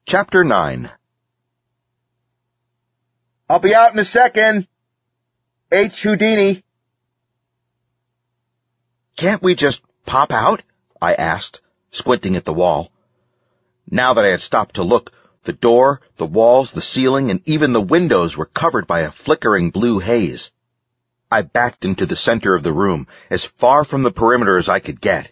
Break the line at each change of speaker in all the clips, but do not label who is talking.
Chapter 9. I'll be out in a second. H. Houdini. Can't we just pop out? I asked, squinting at the wall. Now that I had stopped to look, the door, the walls, the ceiling, and even the windows were covered by a flickering blue haze. I backed into the center of the room, as far from the perimeter as I could get.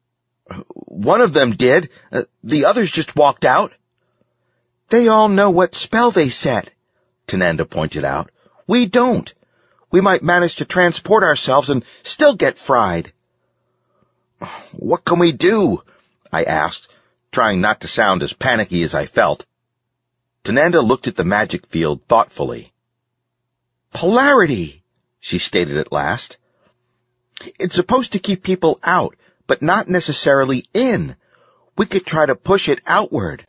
One of them did. The others just walked out. They all know what spell they set, Tananda pointed out. We don't. We might manage to transport ourselves and still get fried. What can we do? I asked, trying not to sound as panicky as I felt. Tananda looked at the magic field thoughtfully. Polarity, she stated at last. It's supposed to keep people out, but not necessarily in. We could try to push it outward.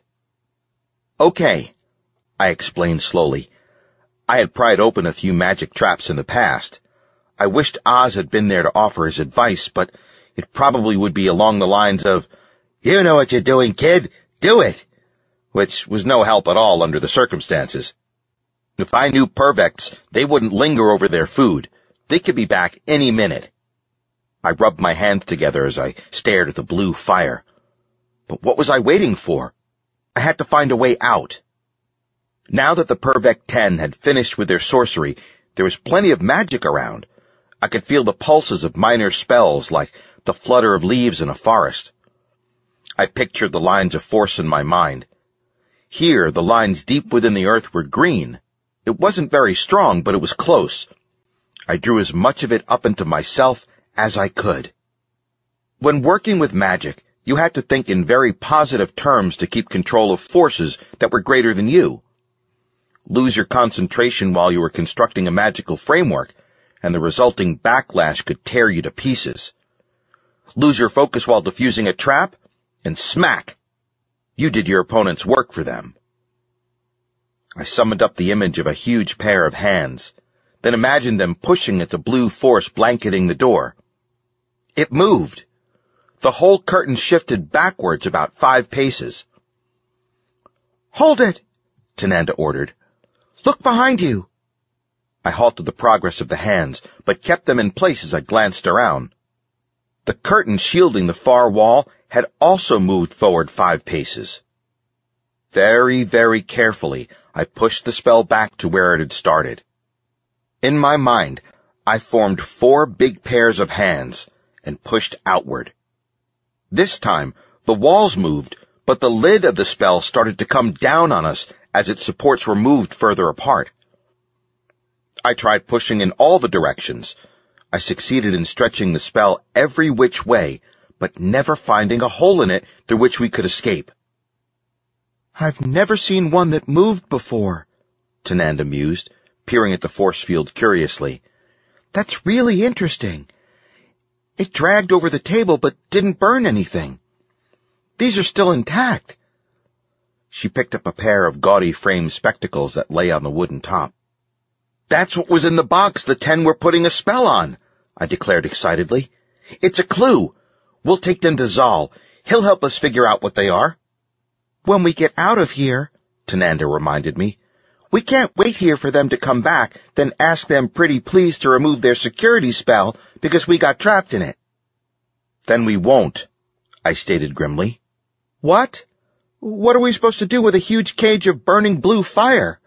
Okay, I explained slowly. I had pried open a few magic traps in the past. I wished Oz had been there to offer his advice, but it probably would be along the lines of, "You know what you're doing, kid. Do it," which was no help at all under the circumstances. If I knew Pervects, they wouldn't linger over their food. They could be back any minute. I rubbed my hands together as I stared at the blue fire. But what was I waiting for? I had to find a way out. Now that the Pervect 10 had finished with their sorcery, there was plenty of magic around. I could feel the pulses of minor spells like the flutter of leaves in a forest. I pictured the lines of force in my mind. Here, the lines deep within the earth were green. It wasn't very strong, but it was close. I drew as much of it up into myself as I could. When working with magic, you had to think in very positive terms to keep control of forces that were greater than you. Lose your concentration while you were constructing a magical framework, and the resulting backlash could tear you to pieces. Lose your focus while defusing a trap, and smack! You did your opponent's work for them. I summoned up the image of a huge pair of hands, then imagined them pushing at the blue force blanketing the door. It moved. The whole curtain shifted backwards about 5 paces. "Hold it," Tananda ordered. "Look behind you." I halted the progress of the hands, but kept them in place as I glanced around. The curtain shielding the far wall had also moved forward 5 paces. Very, very carefully, I pushed the spell back to where it had started. In my mind, I formed 4 big pairs of hands and pushed outward. This time, the walls moved, but the lid of the spell started to come down on us as its supports were moved further apart. I tried pushing in all the directions. I succeeded in stretching the spell every which way, but never finding a hole in it through which we could escape. "I've never seen one that moved before," Tananda mused, peering at the force field curiously. "That's really interesting. It dragged over the table but didn't burn anything. These are still intact." She picked up a pair of gaudy framed spectacles that lay on the wooden top. "That's what was in the box the 10 were putting a spell on," I declared excitedly. "It's a clue. We'll take them to Zal. He'll help us figure out what they are." "When we get out of here," Tananda reminded me, "we can't wait here for them to come back, then ask them pretty please to remove their security spell because we got trapped in it." "Then we won't," I stated grimly. "What? What are we supposed to do with a huge cage of burning blue fire?"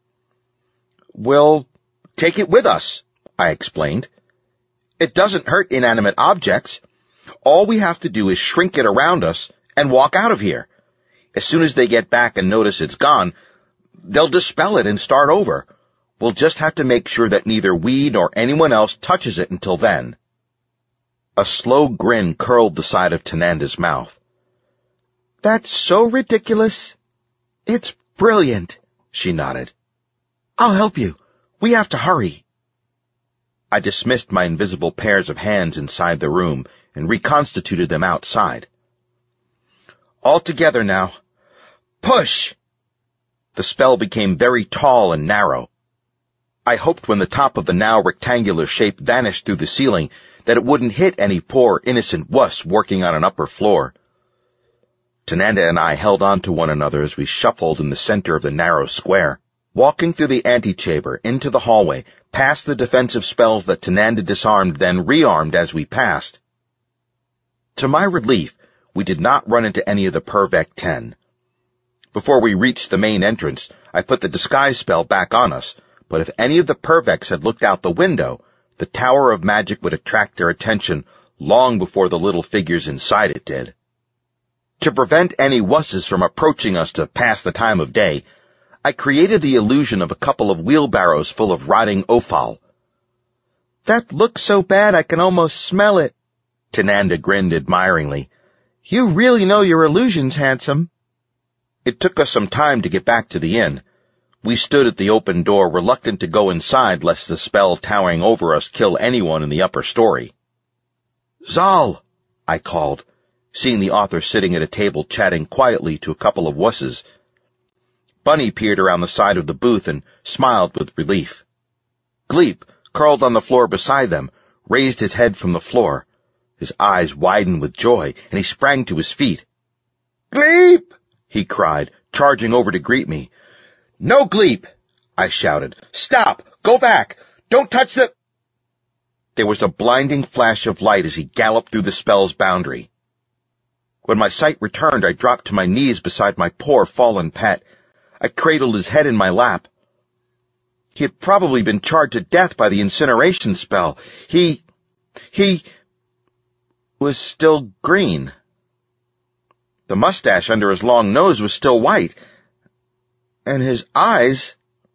"We'll take it with us," I explained. "It doesn't hurt inanimate objects. All we have to do is shrink it around us and walk out of here. As soon as they get back and notice it's gone, they'll dispel it and start over. We'll just have to make sure that neither we nor anyone else touches it until then." A slow grin curled the side of Tananda's mouth. "That's so ridiculous." "It's brilliant," she nodded. "I'll help you. We have to hurry." I dismissed my invisible pairs of hands inside the room and reconstituted them outside. "All together now. Push!" The spell became very tall and narrow. I hoped when the top of the now rectangular shape vanished through the ceiling that it wouldn't hit any poor innocent wuss working on an upper floor. Tananda and I held on to one another as we shuffled in the center of the narrow square, walking through the antechamber, into the hallway, past the defensive spells that Tananda disarmed, then rearmed as we passed. To my relief, we did not run into any of the Purvek 10. Before we reached the main entrance, I put the disguise spell back on us, but if any of the Purveks had looked out the window, the Tower of Magic would attract their attention long before the little figures inside it did. To prevent any wusses from approaching us to pass the time of day, I created the illusion of a couple of wheelbarrows full of rotting offal. "That looks so bad I can almost smell it." Tananda grinned admiringly. "You really know your illusions, handsome." It took us some time to get back to the inn. We stood at the open door, reluctant to go inside lest the spell towering over us kill anyone in the upper story. "Zal!" I called, seeing the author sitting at a table chatting quietly to a couple of wusses. Bunny peered around the side of the booth and smiled with relief. Gleep, curled on the floor beside them, raised his head from the floor. His eyes widened with joy, and he sprang to his feet. "Gleep!" he cried, charging over to greet me. "No, Gleep!" I shouted. "Stop! Go back! Don't touch the—" There was a blinding flash of light as he galloped through the spell's boundary. When my sight returned, I dropped to my knees beside my poor fallen pet. I cradled his head in my lap. He had probably been charred to death by the incineration spell. He was still green. The mustache under his long nose was still white. And his eyes—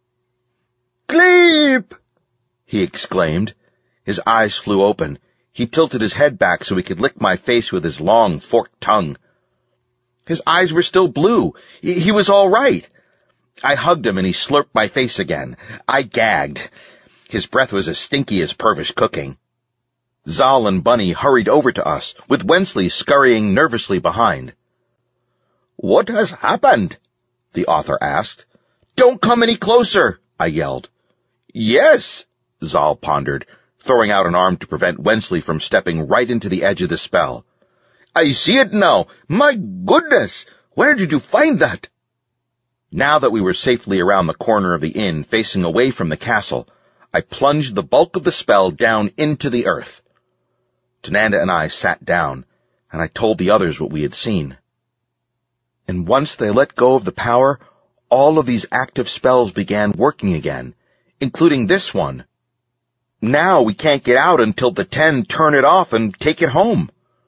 "Gleep!" he exclaimed. His eyes flew open. He tilted his head back so he could lick my face with his long, forked tongue. His eyes were still blue. He was all right. I hugged him and he slurped my face again. I gagged. His breath was as stinky as Purvish cooking. Zal and Bunny hurried over to us, with Wensley scurrying nervously behind. "What has happened?" the author asked. "Don't come any closer," I yelled. "Yes," Zal pondered, throwing out an arm to prevent Wensley from stepping right into the edge of the spell. "I see it now. My goodness! Where did you find that?" Now that we were safely around the corner of the inn, facing away from the castle, I plunged the bulk of the spell down into the earth. Tananda and I sat down, and I told the others what we had seen. And once they let go of the power, all of these active spells began working again, including this one. Now we can't get out until the 10 turn it off and take it home.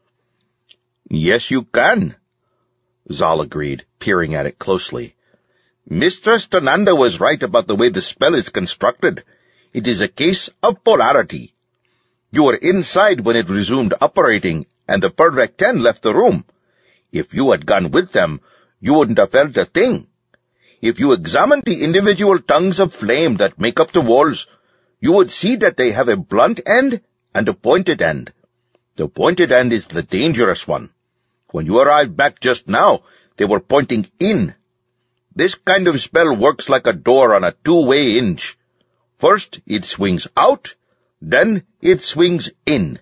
"Yes, you can," Zal agreed, peering at it closely. "Mistress Tananda was right about the way the spell is constructed. It is a case of polarity. You were inside when it resumed operating, and the Purvek 10 left the room. If you had gone with them, you wouldn't have felt a thing. If you examined the individual tongues of flame that make up the walls, you would see that they have a blunt end and a pointed end. The pointed end is the dangerous one. When you arrived back just now, they were pointing in. This kind of spell works like a door on a two-way hinge. First, it swings out, then it swings in."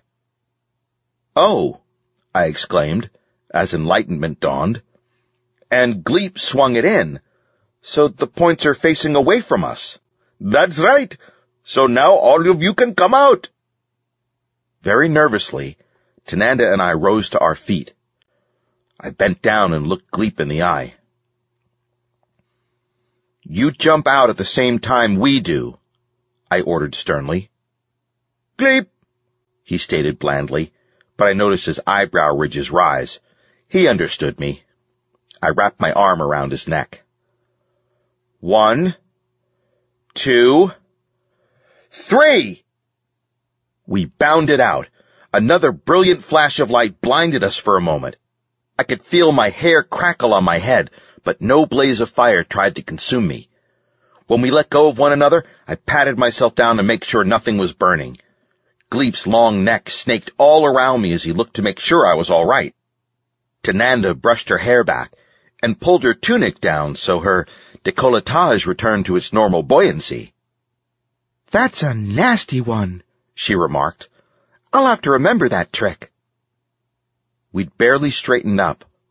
"Oh," I exclaimed, as enlightenment dawned. "And Gleep swung it in, so the points are facing away from us." "That's right. So now all of you can come out." Very nervously, Tananda and I rose to our feet. I bent down and looked Gleep in the eye. "You jump out at the same time we do," I ordered sternly. "Gleep," he stated blandly, but I noticed his eyebrow ridges rise. He understood me. I wrapped my arm around his neck. 1, 2, 3! We bounded out. Another brilliant flash of light blinded us for a moment. I could feel my hair crackle on my head, but no blaze of fire tried to consume me. When we let go of one another, I patted myself down to make sure nothing was burning. Gleep's long neck snaked all around me as he looked to make sure I was all right. Tananda brushed her hair back and pulled her tunic down so her décolletage returned to its normal buoyancy. "That's a nasty one," she remarked. "I'll have to remember that trick." We'd barely straightened up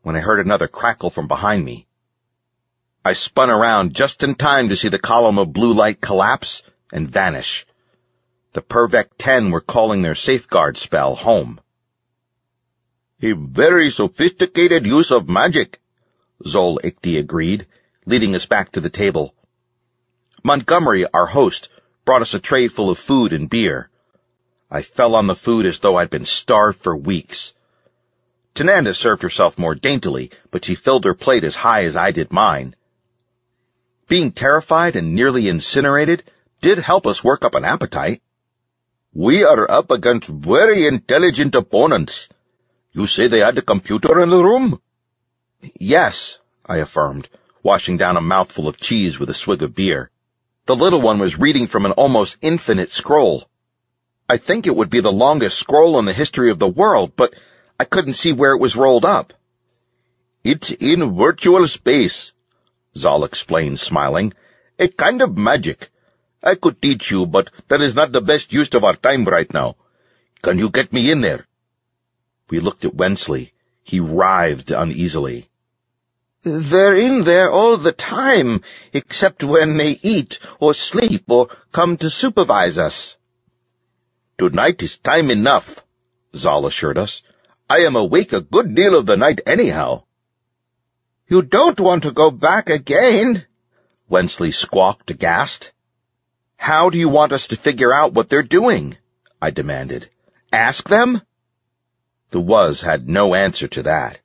when I heard another crackle from behind me. I spun around just in time to see the column of blue light collapse and vanish. The Purvek 10 were calling their safeguard spell home. "A very sophisticated use of magic," Zol Ikti agreed, leading us back to the table. Montgomery, our host, brought us a tray full of food and beer. I fell on the food as though I'd been starved for weeks. Tananda served herself more daintily, but she filled her plate as high as I did mine. Being terrified and nearly incinerated did help us work up an appetite. "We are up against very intelligent opponents. You say they had a computer in the room?" "Yes," I affirmed, washing down a mouthful of cheese with a swig of beer. The little one was reading from an almost infinite scroll. I think it would be the longest scroll in the history of the world, but I couldn't see where it was rolled up. "It's in virtual space," Zal explained, smiling. "A kind of magic. I could teach you, but that is not the best use of our time right now. Can you get me in there?" We looked at Wensley. He writhed uneasily. "They're in there all the time, except when they eat or sleep or come to supervise us." "Tonight is time enough," Zal assured us. "I am awake a good deal of the night anyhow." "You don't want to go back again?" Wensley squawked aghast. "How do you want us to figure out what they're doing?" I demanded. "Ask them?" The Wuz had no answer to that.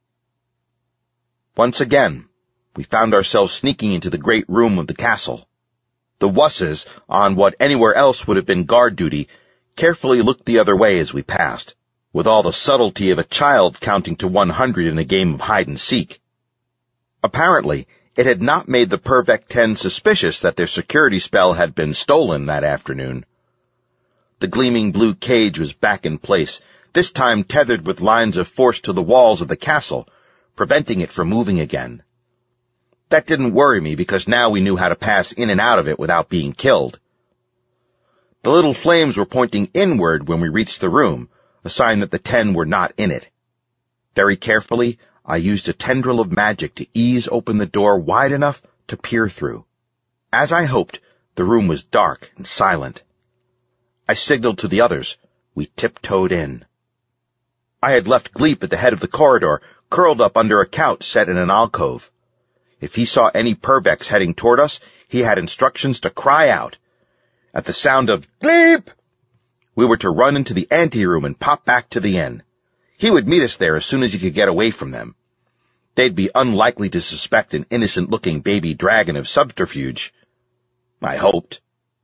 Once again, we found ourselves sneaking into the great room of the castle. The Wusses, on what anywhere else would have been guard duty, carefully looked the other way as we passed, with all the subtlety of a child counting to 100 in a game of hide-and-seek. Apparently, it had not made the Purvek 10 suspicious that their security spell had been stolen that afternoon. The gleaming blue cage was back in place, this time tethered with lines of force to the walls of the castle, preventing it from moving again. That didn't worry me because now we knew how to pass in and out of it without being killed. The little flames were pointing inward when we reached the room, a sign that the 10 were not in it. Very carefully, I used a tendril of magic to ease open the door wide enough to peer through. As I hoped, the room was dark and silent. I signaled to the others. We tiptoed in. I had left Gleep at the head of the corridor, curled up under a couch set in an alcove. If he saw any Purveks heading toward us, he had instructions to cry out. At the sound of Gleep, we were to run into the anteroom and pop back to the inn. He would meet us there as soon as he could get away from them. They'd be unlikely to suspect an innocent-looking baby dragon of subterfuge. I hoped.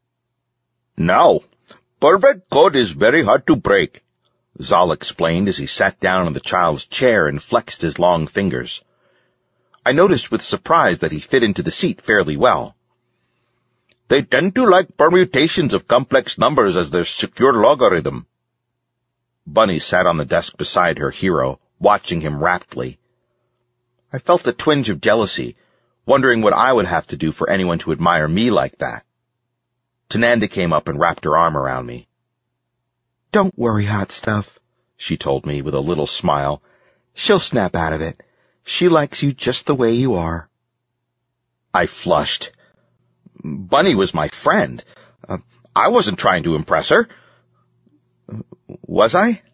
"Now, Purvek code is very hard to break," Zal explained as he sat down in the child's chair and flexed his long fingers. I noticed with surprise that he fit into the seat fairly well. "They tend to like permutations of complex numbers as their secure logarithm." Bunny sat on the desk beside her hero, watching him raptly. I felt a twinge of jealousy, wondering what I would have to do for anyone to admire me like that. Tananda came up and wrapped her arm around me. "Don't worry, hot stuff," she told me with a little smile. "She'll snap out of it. She likes you just the way you are." I flushed. Bunny was my friend. I wasn't trying to impress her. Was I?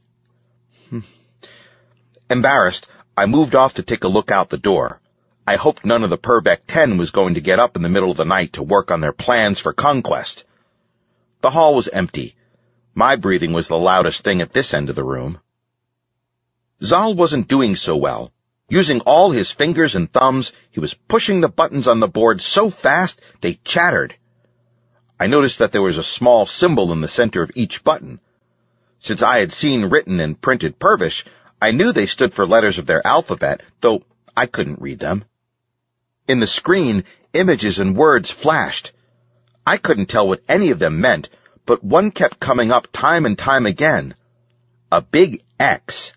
Embarrassed, I moved off to take a look out the door. I hoped none of the Purvek 10 was going to get up in the middle of the night to work on their plans for conquest. The hall was empty. My breathing was the loudest thing at this end of the room. Zal wasn't doing so well. Using all his fingers and thumbs, he was pushing the buttons on the board so fast they chattered. I noticed that there was a small symbol in the center of each button. Since I had seen written and printed Purvish, I knew they stood for letters of their alphabet, though I couldn't read them. In the screen, images and words flashed. I couldn't tell what any of them meant, but one kept coming up time and time again. A big X.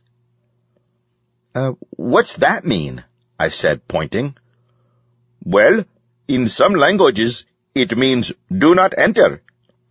What's that mean?" I said, pointing. "Well, in some languages, it means do not enter,"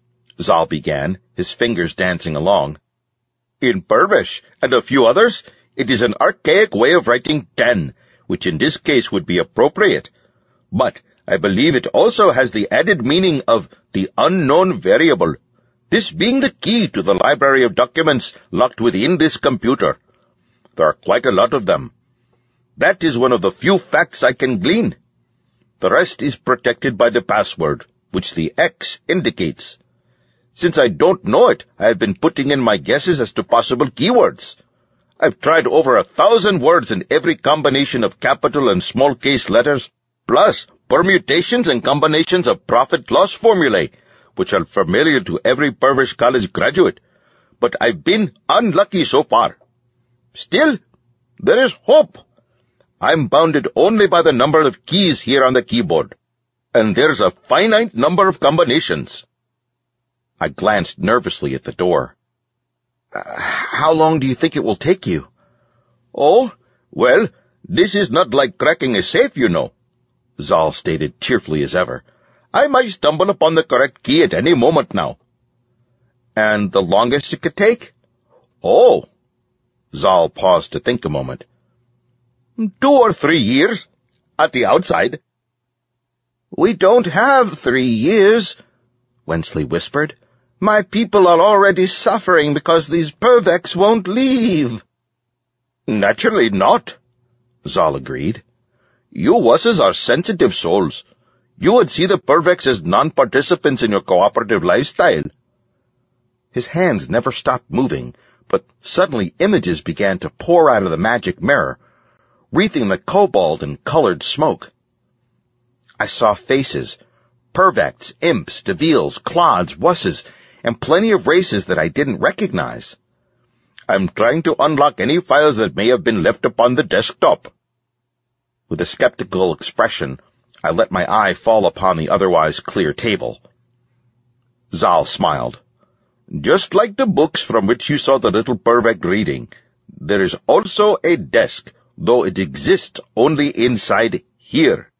Zal began, his fingers dancing along. "In Purvish and a few others,
It is an archaic way of writing 10, which in this case would be appropriate. But I believe it also has the added meaning of the unknown variable, this being the key to the library of documents locked within this computer. There are quite a lot of them. That is one of the few facts I can glean. The rest is protected by the password, which the X indicates. Since I don't know it, I have been putting in my guesses as to possible keywords. I've tried over 1,000 words in every combination of capital and small case letters, plus permutations and combinations of profit-loss formulae, which are familiar to every Purvis College graduate. But I've been unlucky so far. Still, there is hope. I'm bounded only by the number of keys here on the keyboard, and there's a finite number of combinations. I glanced nervously at the door.
How long do you think it will take you?
Oh, well, this is not like cracking a safe, you know, Zal stated cheerfully as ever. I might stumble upon the correct key at any moment now.
And the longest it could take?
Oh, Zal paused to think a moment. 2 or 3 years, at the outside.
We don't have 3 years, Wensley whispered. My people are already suffering because these Purvex won't leave.
Naturally not, Zal agreed. You wusses are sensitive souls. You would see the Purvex as non-participants in your cooperative lifestyle.
His hands never stopped moving, but suddenly images began to pour out of the magic mirror, wreathing the cobalt in colored smoke. I saw faces, Purvex, imps, Devils, clods, wusses, and plenty of races that I didn't recognize.
I'm trying to unlock any files that may have been left upon the desktop.
With a skeptical expression, I let my eye fall upon the otherwise clear table.
Zal smiled. Just like the books from which you saw the little Purvex reading, there is also a desk, though it exists only inside here.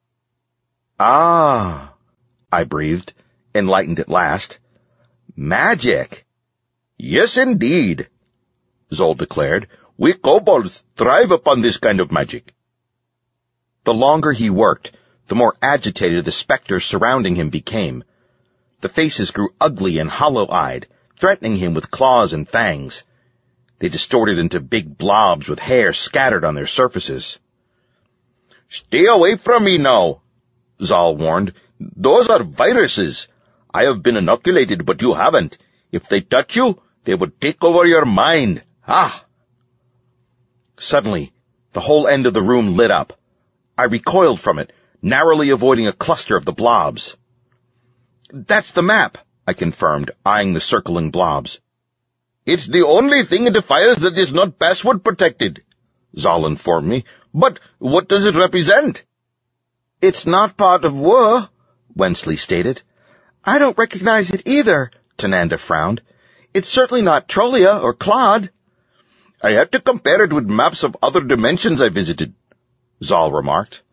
Ah, I breathed, enlightened at last. Magic!
Yes, indeed, Zol declared. We kobolds thrive upon this kind of magic.
The longer he worked, the more agitated the specters surrounding him became. The faces grew ugly and hollow-eyed, threatening him with claws and fangs. They distorted into big blobs with hair scattered on their surfaces.
Stay away from me now, Zal warned. Those are viruses. I have been inoculated, but you haven't. If they touch you, they would take over your mind. Ah!
Suddenly, the whole end of the room lit up. I recoiled from it, narrowly avoiding a cluster of the blobs. That's the map, I confirmed, eyeing the circling blobs.
It's the only thing in the files that is not password protected, Zal informed me. But what does it represent?
It's not part of Wur, Wensley stated. I don't recognize it either, Tananda frowned. It's certainly not Trolia or Claude.
I had to compare it with maps of other dimensions I visited, Zal remarked.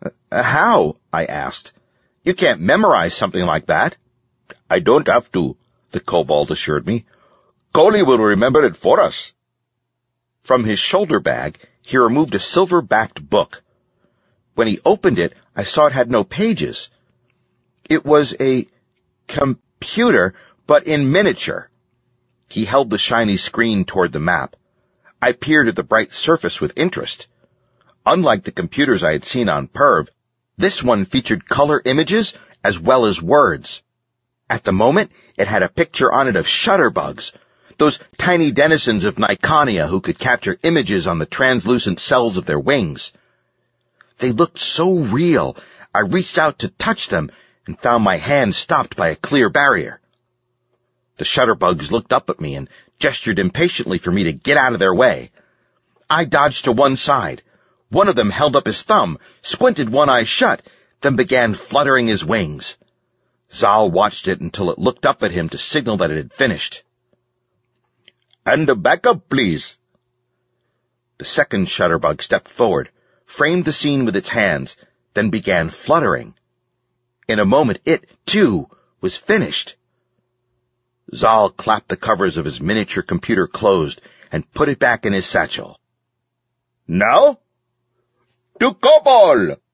How? I asked. You can't memorize something like that.
I don't have to, the kobold assured me. Coley will remember it for us.
From his shoulder bag, he removed a silver-backed book. When he opened it, I saw it had no pages. It was a computer, but in miniature. He held the shiny screen toward the map. I peered at the bright surface with interest. Unlike the computers I had seen on Perv, this one featured color images as well as words. At the moment, it had a picture on it of shutterbugs, those tiny denizens of Niconia who could capture images on the translucent cells of their wings. They looked so real, I reached out to touch them and found my hand stopped by a clear barrier. The shutterbugs looked up at me and gestured impatiently for me to get out of their way. I dodged to one side. One of them held up his thumb, squinted one eye shut, then began fluttering his wings. Zal watched it until it looked up at him to signal that it had finished.
And a backup, please.
The second shutterbug stepped forward, framed the scene with its hands, then began fluttering. In a moment, it, too, was finished. Zal clapped the covers of his miniature computer closed and put it back in his satchel.
Now, to Kopol!